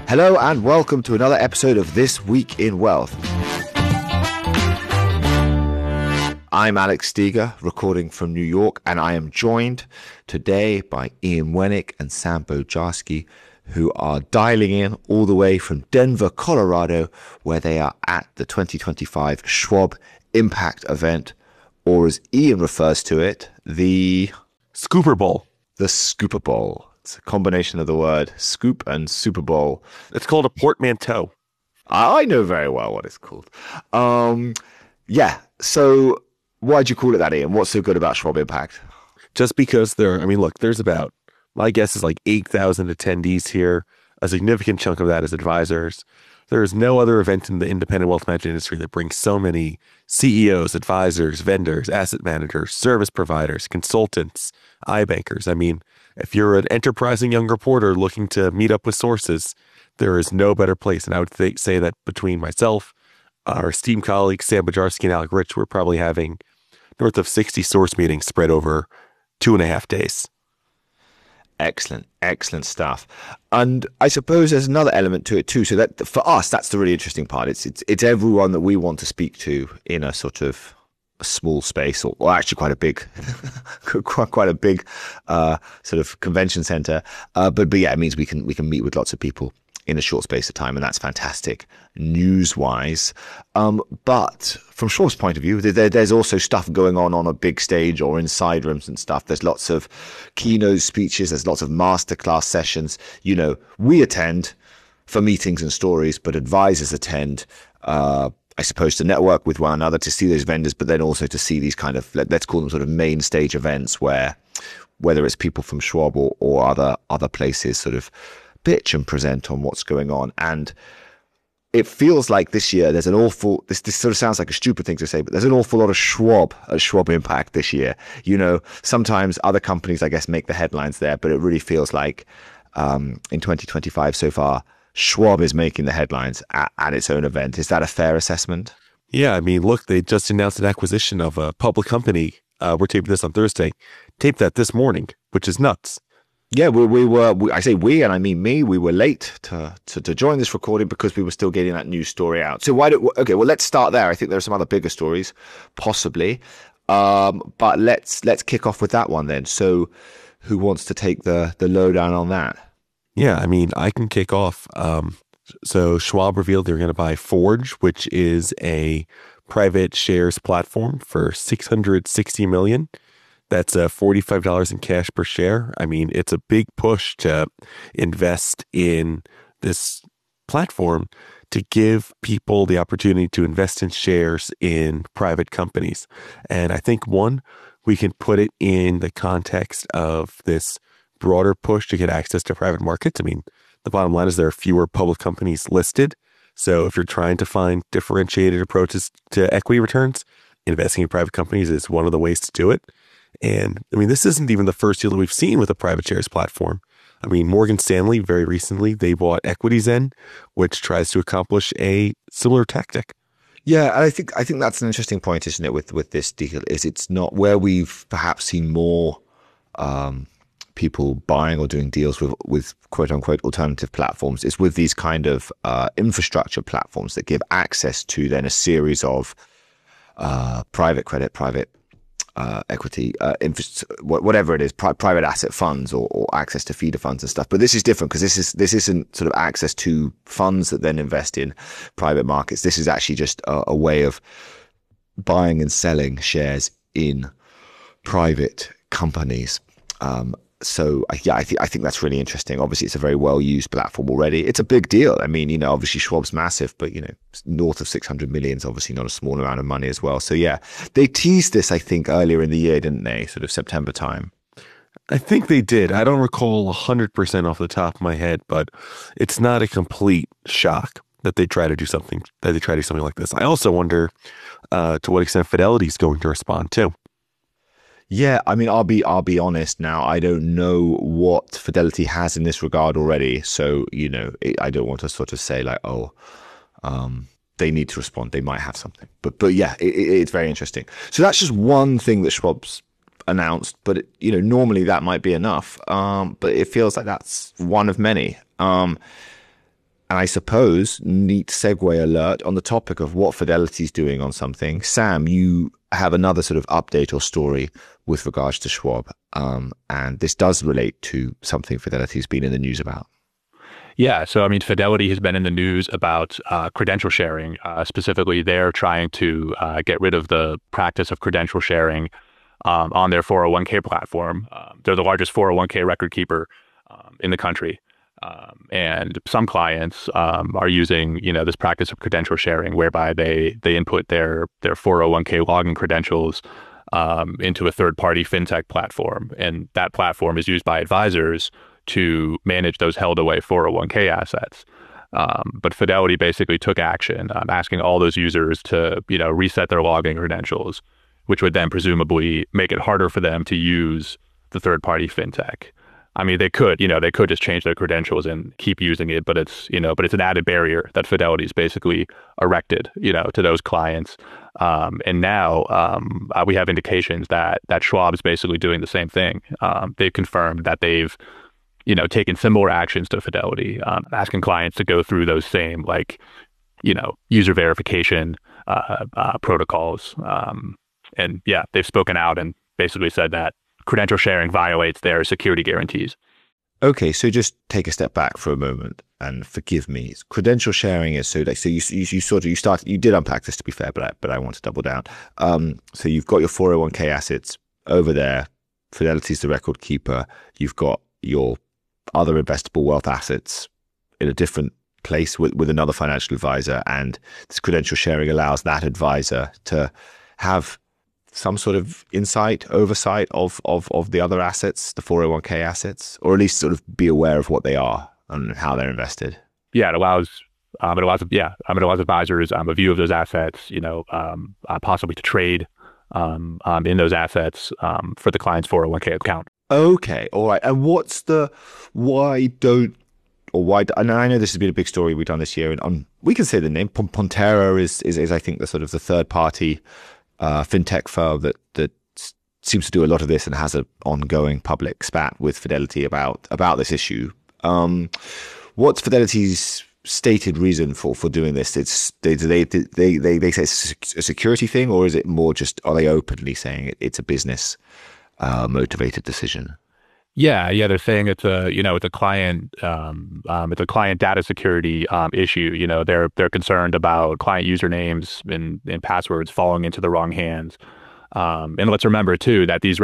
Hello and welcome to another episode of This Week in Wealth. I'm Alex Steger, recording from New York, and I am joined today by Ian Wennick and Sam Bojarski, who are dialing in all the way from Denver, Colorado, where they are at the 2025 Schwab Impact event, or as Ian refers to it, the Scooper Bowl. The Scooper Bowl. It's a combination of the word scoop and Super Bowl. It's called a portmanteau. I know very well what it's called. So why'd you call it that, Ian? What's so good about Schwab Impact? Just because there's about, my guess is like 8,000 attendees here. A significant chunk of that is advisors. There is no other event in the independent wealth management industry that brings so many CEOs, advisors, vendors, asset managers, service providers, consultants, iBankers. I mean, if you're an enterprising young reporter looking to meet up with sources, there is no better place. And I would say that between myself, our esteemed colleagues, Sam Bojarski and Alec Rich, we're probably having north of 60 source meetings spread over 2.5 days. Excellent stuff. And I suppose there's another element to it too. So that for us, that's the really interesting part. It's everyone that we want to speak to in a sort of a small space, or actually quite a big, quite a big sort of convention center. But yeah, it means we can meet with lots of people in a short space of time, and that's fantastic news-wise. But from Schwab's point of view, there's also stuff going on a big stage or inside rooms and stuff. There's lots of keynote speeches. There's lots of masterclass sessions. You know, we attend for meetings and stories, but advisors attend, I suppose, to network with one another, to see those vendors, but then also to see these kind of, let's call them sort of main stage events where, whether it's people from Schwab or other places, sort of pitch and present on what's going on. And it feels like this year there's an awful, this sort of sounds like a stupid thing to say, but there's an awful lot of Schwab Impact this year. You know, sometimes other companies, I guess, make the headlines there, but it really feels like in 2025 so far, Schwab is making the headlines at its own event. Is that a fair assessment? Yeah, I mean, look, they just announced an acquisition of a public company. We're taping this on Thursday. Taped that this morning, which is nuts. Yeah, I say we, and I mean me, we were late to join this recording because we were still getting that news story out. So let's start there. I think there are some other bigger stories, possibly. But let's kick off with that one then. So who wants to take the lowdown on that? Yeah, I mean, I can kick off. So Schwab revealed they're going to buy Forge, which is a private shares platform for $660 million. That's $45 in cash per share. I mean, it's a big push to invest in this platform to give people the opportunity to invest in shares in private companies. And I think, we can put it in the context of this broader push to get access to private markets. I mean, the bottom line is there are fewer public companies listed. So if you're trying to find differentiated approaches to equity returns, investing in private companies is one of the ways to do it. And I mean, this isn't even the first deal that we've seen with a private shares platform. I mean, Morgan Stanley, very recently, they bought EquityZen, which tries to accomplish a similar tactic. Yeah, and I think that's an interesting point, isn't it, with this deal, is it's not where we've perhaps seen more people buying or doing deals with quote unquote alternative platforms. It's with these kind of infrastructure platforms that give access to then a series of private credit, private equity, whatever it is, private asset funds or access to feeder funds and stuff. But this is different because this isn't sort of access to funds that then invest in private markets. This is actually just a way of buying and selling shares in private companies. So I think that's really interesting. Obviously, it's a very well used platform already. It's a big deal. I mean, you know, obviously Schwab's massive, but you know, north of 600 million is obviously not a small amount of money as well. So yeah, they teased this, I think, earlier in the year, didn't they? Sort of September time. I think they did. I don't recall 100% off the top of my head, but it's not a complete shock that they try to do something like this. I also wonder to what extent Fidelity is going to respond too. Yeah, I mean, I'll be honest now. I don't know what Fidelity has in this regard already. So, you know, I don't want to sort of say like, they need to respond. They might have something. But yeah, it's very interesting. So that's just one thing that Schwab's announced. But, you know, normally that might be enough. But it feels like that's one of many. And I suppose, neat segue alert on the topic of what Fidelity's doing on something. Sam, you have another sort of update or story with regards to Schwab. And this does relate to something Fidelity's been in the news about. Yeah, so I mean, Fidelity has been in the news about credential sharing. Specifically, they're trying to get rid of the practice of credential sharing on their 401k platform. They're the largest 401k record keeper in the country. And some clients are using, this practice of credential sharing, whereby they input their 401k login credentials into a third-party fintech platform, and that platform is used by advisors to manage those held away 401k assets. But Fidelity basically took action, asking all those users to, reset their login credentials, which would then presumably make it harder for them to use the third-party fintech. I mean, they could just change their credentials and keep using it, but it's an added barrier that Fidelity's basically erected, to those clients. And now we have indications that Schwab is basically doing the same thing. They've confirmed that they've, taken similar actions to Fidelity, asking clients to go through those same, user verification protocols. And yeah, they've spoken out and basically said that credential sharing violates their security guarantees. Okay, so just take a step back for a moment and forgive me. Credential sharing is you did unpack this, to be fair, but I want to double down. So you've got your 401k assets over there. Fidelity's the record keeper. You've got your other investable wealth assets in a different place with another financial advisor, and this credential sharing allows that advisor to have some sort of oversight of the other assets, the 401k assets, or at least sort of be aware of what they are and how they're invested. Yeah, it allows advisors a view of those assets, possibly to trade in those assets for the client's 401k account. Okay, all right. And and I know this has been a big story we've done this year, and we can say the name. Pontera is I think the sort of the third party fintech firm that seems to do a lot of this and has an ongoing public spat with Fidelity about this issue. What's Fidelity's stated reason for doing this? They say it's a security thing, or is it more just, are they openly saying it's a business motivated decision? Yeah, they're saying it's a client data security issue. They're concerned about client usernames and passwords falling into the wrong hands. And let's remember too that these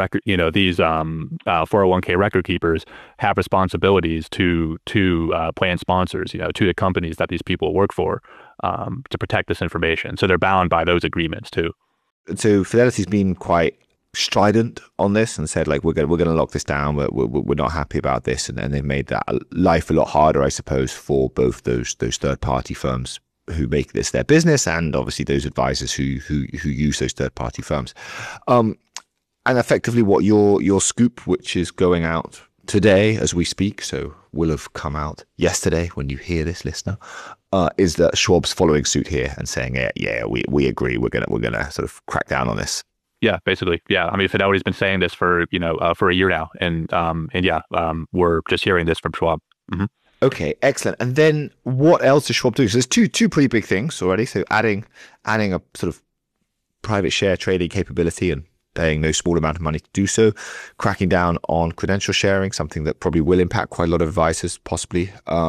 401k record keepers have responsibilities to plan sponsors, to the companies that these people work for, to protect this information. So they're bound by those agreements too. So Fidelity's been quite strident on this and said, we're going to lock this down. We're not happy about this, and they've made that life a lot harder, I suppose, for both those third party firms who make this their business, and obviously those advisors who use those third party firms. And effectively, what your scoop, which is going out today as we speak, so will have come out yesterday when you hear this, listener, is that Schwab's following suit here and saying, we agree, we're gonna sort of crack down on this. Yeah, basically. Yeah. I mean, Fidelity's been saying this for a year now. And we're just hearing this from Schwab. Mm-hmm. Okay, excellent. And then what else is Schwab doing? So there's two pretty big things already. So adding a sort of private share trading capability and paying no small amount of money to do so, cracking down on credential sharing, something that probably will impact quite a lot of advisors, possibly.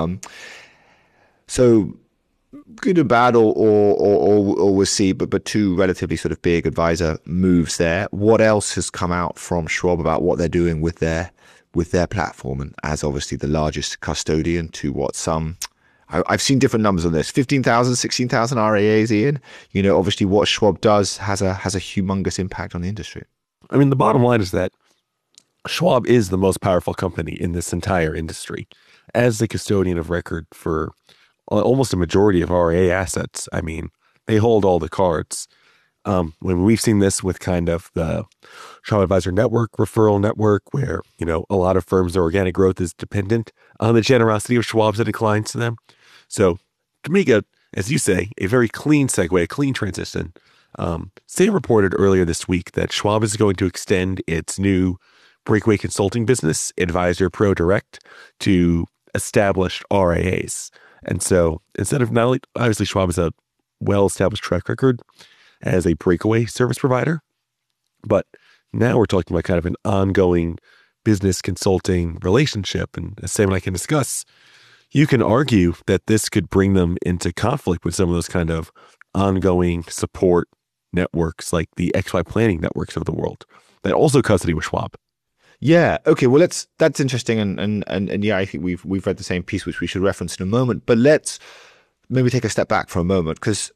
So good or bad, or we'll see, but two relatively sort of big advisor moves there. What else has come out from Schwab about what they're doing with their platform, and as obviously the largest custodian to what I've seen different numbers on this, 15,000, 16,000 RIAs, Ian. Obviously what Schwab does has a humongous impact on the industry. I mean, the bottom line is that Schwab is the most powerful company in this entire industry. As the custodian of record for almost a majority of RIA assets, I mean, they hold all the cards. When we've seen this with kind of the Schwab Advisor Network, referral network, where, a lot of firms' organic growth is dependent on the generosity of Schwab's and clients to them. So to make as you say, a very clean segue, a clean transition, Sam reported earlier this week that Schwab is going to extend its new breakaway consulting business, Advisor Pro Direct, to established RIAs. And so instead of not only, obviously Schwab has a well-established track record as a breakaway service provider, but now we're talking about kind of an ongoing business consulting relationship. And as Sam and I can discuss, you can argue that this could bring them into conflict with some of those kind of ongoing support networks like the XY planning networks of the world that also custody with Schwab. Yeah. Okay. Well, that's interesting, and yeah, I think we've read the same piece, which we should reference in a moment. But let's maybe take a step back for a moment, because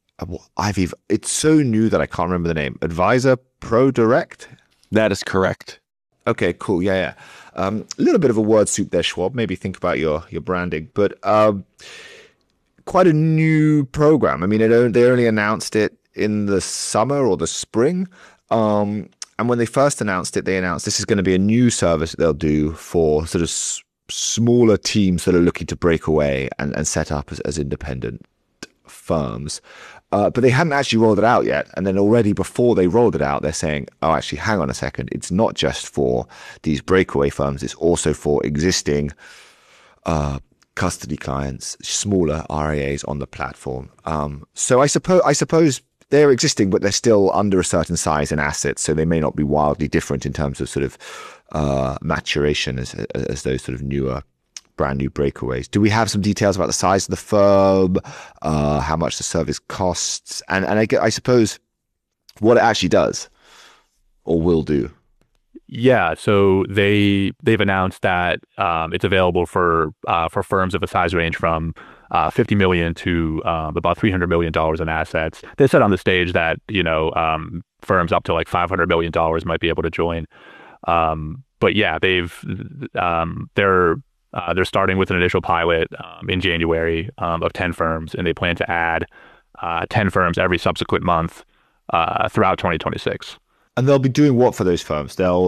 it's so new that I can't remember the name. Advisor Pro Direct. That is correct. Okay. Cool. Yeah. A little bit of a word soup there, Schwab. Maybe think about your branding, but quite a new program. I mean, they only announced it in the summer or the spring. And when they first announced it, they announced this is going to be a new service that they'll do for sort of smaller teams that are looking to break away and set up as independent firms. But they hadn't actually rolled it out yet. And then already before they rolled it out, they're saying, oh, actually, hang on a second. It's not just for these breakaway firms. It's also for existing custody clients, smaller RIAs on the platform. So I suppose they're existing, but they're still under a certain size and assets, so they may not be wildly different in terms of sort of maturation as those sort of newer, brand new breakaways. Do we have some details about the size of the firm, how much the service costs, and I suppose what it actually does or will do? Yeah, so they've announced that it's available for firms of a size range from $50 million to about $300 million in assets. They said on the stage that firms up to like $500 million might be able to join. But yeah, they're starting with an initial pilot in January of 10 firms, and they plan to add 10 firms every subsequent month throughout 2026. And they'll be doing what for those firms? They'll,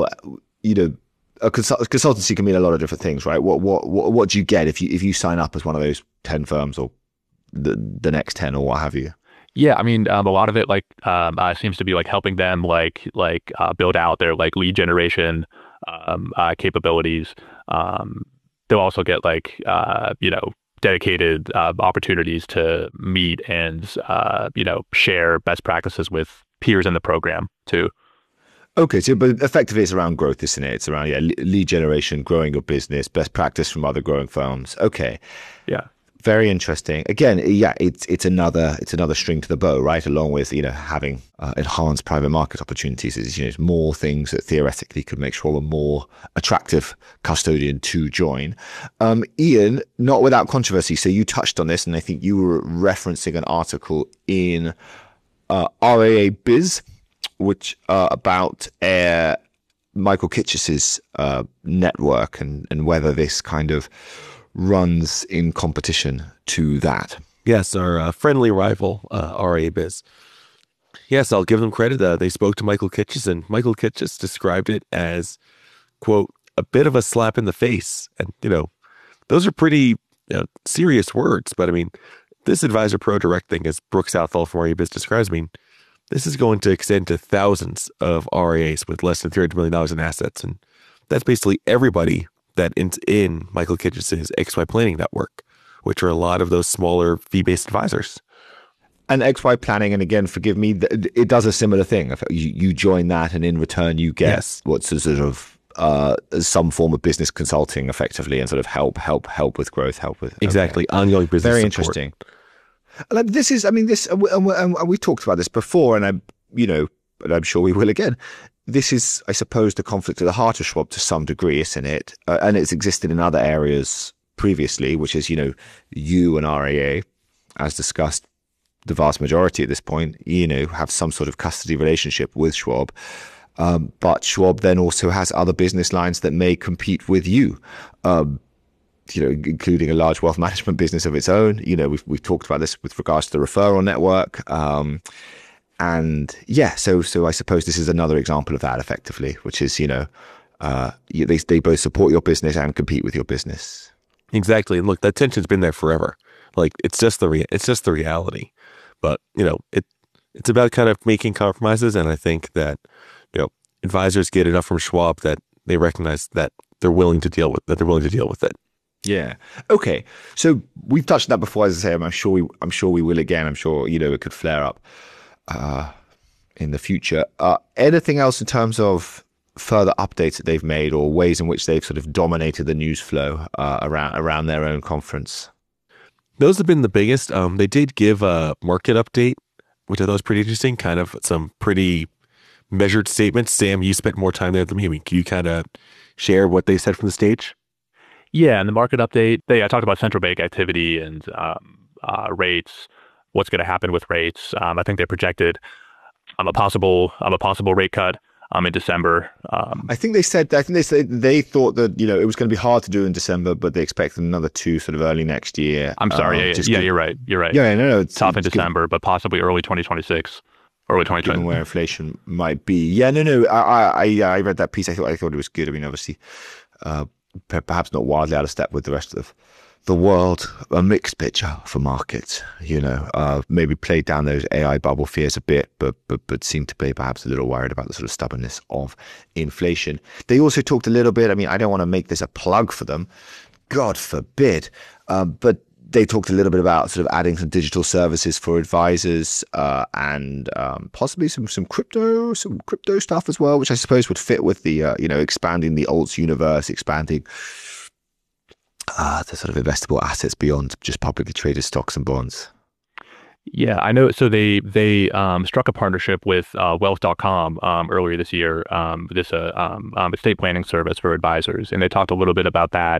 a consultancy can mean a lot of different things, right? What do you get if you sign up as one of those 10 firms, or the next 10, or what have you? Yeah, I mean, a lot of it seems to be like helping them build out their lead generation capabilities. They'll also get dedicated opportunities to meet and share best practices with peers in the program too. Okay, so but effectively it's around growth, isn't it? It's around lead generation, growing your business, best practice from other growing firms. Okay, yeah, very interesting. Again, yeah, it's another string to the bow, right? Along with having enhanced private market opportunities, is more things that theoretically could make Schwab a more attractive custodian to join. Ian, not without controversy. So you touched on this, and I think you were referencing an article in RIA Biz, which about Michael Kitches's network and whether this kind of runs in competition to that. Yes, our friendly rival, RIA Biz. Yes, I'll give them credit. They spoke to Michael Kitches, and Michael Kitches described it as, quote, a bit of a slap in the face. And, those are pretty serious words. But I mean, this Advisor Pro Direct thing, as Brooke Southall from RIA Biz describes, this is going to extend to thousands of RIAs with less than $300 million in assets. And that's basically everybody that is in Michael Kitches's XY Planning Network, which are a lot of those smaller fee-based advisors. And XY Planning, and again, forgive me, it does a similar thing. You join that, and in return you get what's a sort of some form of business consulting effectively, and sort of help with growth, Exactly. Ongoing business Very support. Interesting. Like this is, and we talked about this before, and I'm sure we will again. This is, I suppose, the conflict at the heart of Schwab to some degree, isn't it? And it's existed in other areas previously, which is, you and RIA, as discussed, the vast majority at this point, have some sort of custody relationship with Schwab. But Schwab then also has other business lines that may compete with you. Including a large wealth management business of its own. We've talked about this with regards to the referral network. So I suppose this is another example of that effectively, which is, they both support your business and compete with your business. Exactly. And look, that tension's been there forever. It's just the reality. But, it's about kind of making compromises. And I think that, advisors get enough from Schwab that they recognize that they're willing to deal with it. Yeah. Okay. So we've touched on that before, as I say. I'm sure we will again. I'm sure it could flare up in the future. Anything else in terms of further updates that they've made, or ways in which they've sort of dominated the news flow around their own conference? Those have been the biggest. They did give a market update, which I thought was pretty interesting. Kind of some pretty measured statements. Sam, you spent more time there than me. I mean, can you kind of share what they said from the stage? Yeah, in the market update, I talked about central bank activity and rates, what's going to happen with rates. I think they projected a possible rate cut in December. I think they said they thought that it was going to be hard to do in December, but they expected another two sort of early next year. I'm sorry, you're right. Yeah, no, it's tough in December, but possibly early 2026. Early 2020, given where inflation might be. Yeah, no. I read that piece. I thought it was good. I mean, obviously, perhaps not wildly out of step with the rest of the world. A mixed picture for markets. Maybe played down those AI bubble fears a bit, but seemed to be perhaps a little worried about the sort of stubbornness of inflation. They also talked a little bit. I mean, I don't want to make this a plug for them, God forbid, but they talked a little bit about sort of adding some digital services for advisors and possibly some crypto stuff as well, which I suppose would fit with the expanding the alts universe, expanding the sort of investable assets beyond just publicly traded stocks and bonds. Yeah, I know. So they struck a partnership with Wealth.com earlier this year. This estate planning service for advisors, and they talked a little bit about that.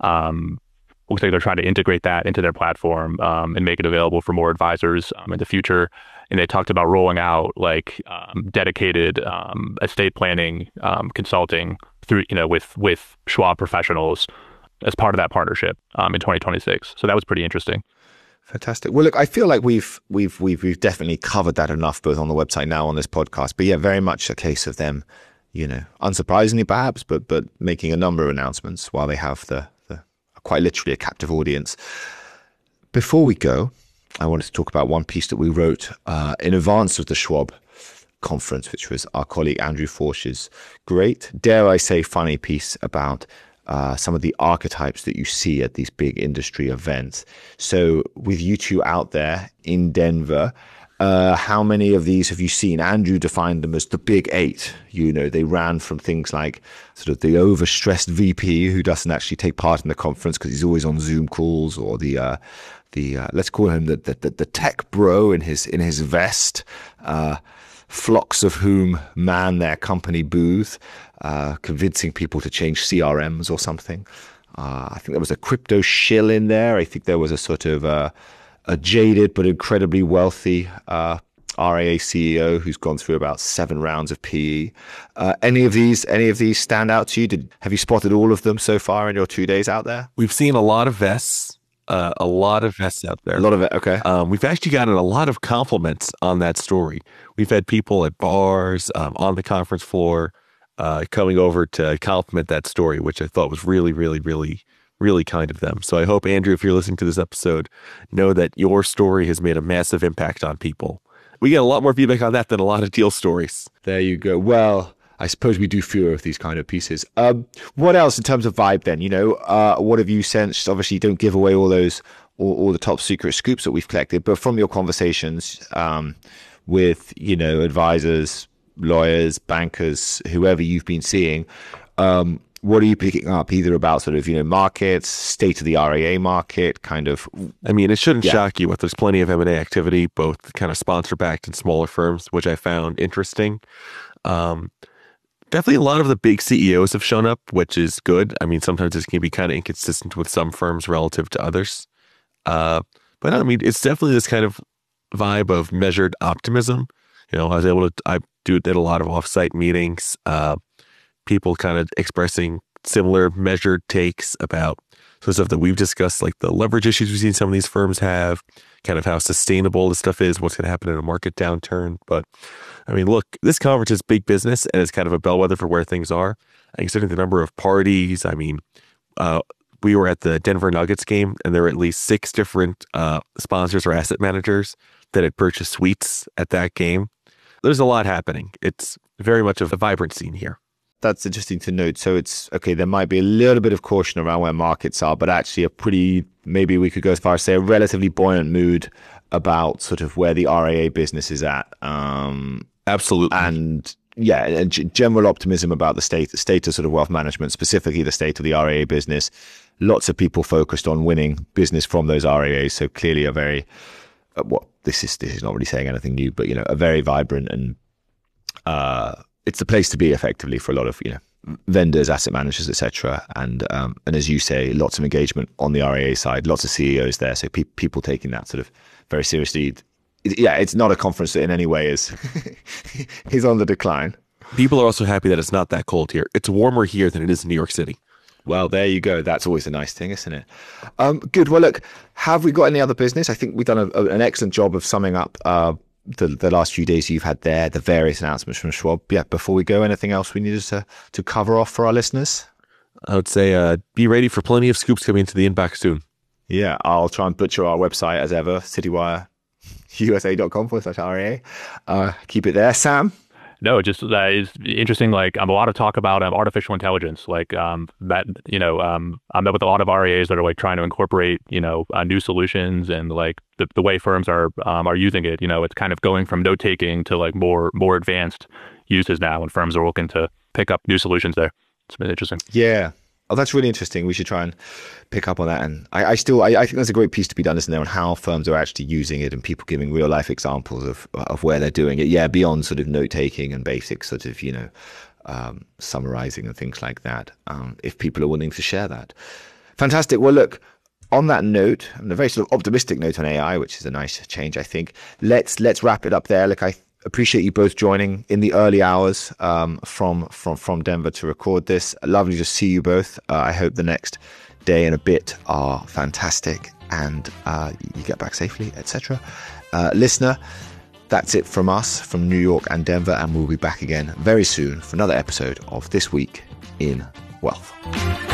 Looks like they're trying to integrate that into their platform and make it available for more advisors in the future. And they talked about rolling out dedicated estate planning consulting through with Schwab professionals as part of that partnership in 2026. So that was pretty interesting. Fantastic. Well, look, I feel like we've definitely covered that enough, both on the website now on this podcast. But yeah, very much a case of them, unsurprisingly perhaps, but making a number of announcements while they have the quite literally a captive audience. Before we go, I wanted to talk about one piece that we wrote in advance of the Schwab conference, which was our colleague Andrew Forsh's great, dare I say, funny piece about some of the archetypes that you see at these big industry events. So with you two out there in Denver, how many of these have you seen? Andrew defined them as the big eight. They ran from things like sort of the overstressed VP who doesn't actually take part in the conference because he's always on Zoom calls, or the let's call him the tech bro in his vest, flocks of whom man their company booth, convincing people to change CRMs or something. I think there was a crypto shill in there. I think there was a sort of a jaded but incredibly wealthy RIA CEO who's gone through about 7 rounds of PE. Any of these stand out to you? Have you spotted all of them so far in your 2 days out there? We've seen a lot of vests. A lot of vests out there. A lot of it, okay. We've actually gotten a lot of compliments on that story. We've had people at bars, on the conference floor, coming over to compliment that story, which I thought was really, really, really, really kind of them. So I hope, Andrew, if you're listening to this episode, know that your story has made a massive impact on people. We get a lot more feedback on that than a lot of deal stories. There you go. Well, I suppose we do fewer of these kind of pieces. What else in terms of vibe then? What have you sensed? Obviously, you don't give away all the top secret scoops that we've collected, but from your conversations with, advisors, lawyers, bankers, whoever you've been seeing, what are you picking up either about sort of, markets, state of the RIA market, kind of? I mean, it shouldn't shock you, but there's plenty of M&A activity, both kind of sponsor-backed and smaller firms, which I found interesting. Definitely a lot of the big CEOs have shown up, which is good. I mean, sometimes this can be kind of inconsistent with some firms relative to others. But I mean, it's definitely this kind of vibe of measured optimism. I did a lot of offsite meetings, people kind of expressing similar measured takes about some stuff that we've discussed, like the leverage issues we've seen some of these firms have, kind of how sustainable this stuff is, what's going to happen in a market downturn. But I mean, look, this conference is big business and it's kind of a bellwether for where things are. I consider the number of parties. I mean, we were at the Denver Nuggets game and there were at least 6 different sponsors or asset managers that had purchased suites at that game. There's a lot happening. It's very much of a vibrant scene here. that's interesting to note. So it's okay. There might be a little bit of caution around where markets are, but actually a pretty, maybe we could go as far as say a relatively buoyant mood about sort of where the RIA business is at. Absolutely. And yeah, and general optimism about the state of sort of wealth management, specifically the state of the RIA business. Lots of people focused on winning business from those RIAs. So clearly a very, this is not really saying anything new, but, a very vibrant and it's the place to be effectively for a lot of, vendors, asset managers, etc. And as you say, lots of engagement on the RIA side, lots of CEOs there. So people taking that sort of very seriously. It's not a conference that in any way is on the decline. People are also happy that it's not that cold here. It's warmer here than it is in New York City. Well, there you go. That's always a nice thing, isn't it? Good. Well, look, have we got any other business? I think we've done an excellent job of summing up the last few days you've had there, the various announcements from Schwab. Yeah, before we go, anything else we needed to cover off for our listeners? I would say be ready for plenty of scoops coming into the inbox soon. Yeah, I'll try and butcher our website as ever, citywareusa.com/RIA. Keep it there. Sam? No, just it's interesting. Like a lot of talk about artificial intelligence. Like I met with a lot of RIAs that are like trying to incorporate new solutions and like the way firms are using it. It's kind of going from note taking to like more advanced uses now, and firms are looking to pick up new solutions there. It's been interesting. Yeah. Oh, that's really interesting. We should try and pick up on that. And I think there's a great piece to be done, isn't there, on how firms are actually using it and people giving real life examples of where they're doing it. Yeah, beyond sort of note taking and basic sort of, summarizing and things like that. If people are willing to share that. Fantastic. Well, look, on that note, and a very sort of optimistic note on AI, which is a nice change, I think. Let's wrap it up there. Look, I appreciate you both joining in the early hours from Denver to record this. Lovely to see you both. I hope the next day and a bit are fantastic and you get back safely, etc. Listener, that's it from us from New York and Denver, and we'll be back again very soon for another episode of This Week in Wealth.